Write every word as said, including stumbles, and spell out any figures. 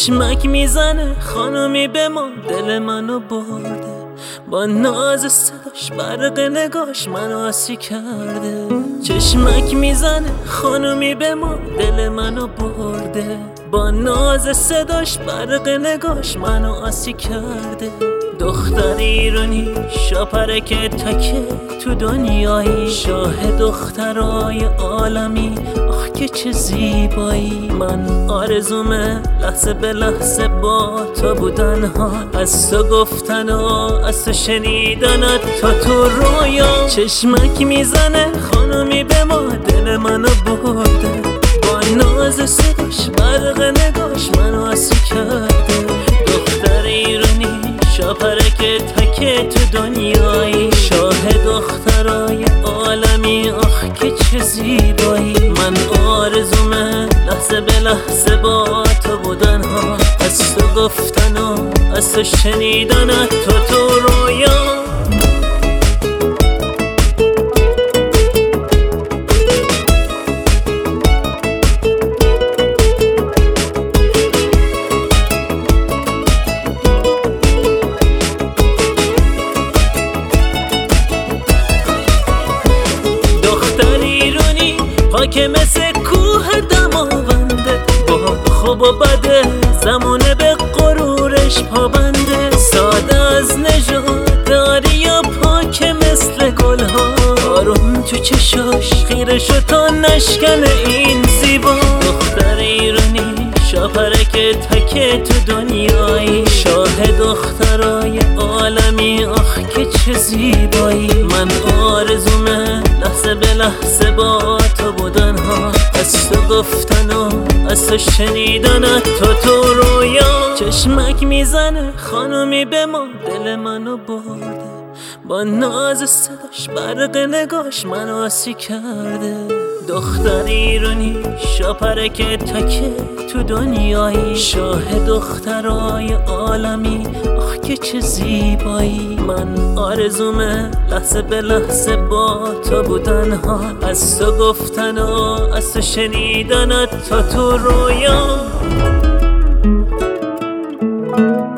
چشمک میزنه خانومی به ما دل منو برده، با ناز صداش برق نگاش منو آسی کرده. چشمک میزنه خانومی به ما دل منو برده، با ناز صداش برق نگاش منو آسی کرده. دختر ایرانی شاپرک تکه تو دنیایی، شاه دخترای عالمی، آخ که چه زیبایی. من آرزومه لحظه به لحظه با تو بودن ها، از تو گفتن و از تو شنیدنت تا تو رویا. چشمک میزنه خانومی به ما دل منو برده، با ناز صداش برق نگاش منو آسی کرده. دختر ایرانی شاپرک تکه تو دنیایی، شاه دخترای عالمی، آخ که چه زیبایی. من آرزومه لحظه به لحظه با تو بودن ها، از تو گفتن و از تو شنیدنت تا تو رویا. که مثل کوه دماونده، با خوب و بده زمانه به غرورش پابنده. ساده از نژاد داری و پاک مثل گلها، آروم تو چشاش خیره شد تا نشکنه این زیبا. دختر ایرانی شاپرک تکه تو دنیایی، شاه دخترای عالمی، آخ که چه زیبایی. من آرزومه لحظه به لحظه با تو بودن ها، از تو گفتن و از تو شنیدنت تا تو رویا. چشمک میزنه خانومی به ما دل منو برده، با ناز صداش برق نگاش منو آسی کرده. دختر ایرانی شاپرک تکه تو دنیایی، شاه دخترای عالمی، آخ که چه زیبایی. من آرزومه لحظه به لحظه با تو بودن ها، از تو گفتن و از تو شنیدنت تا تو رویا.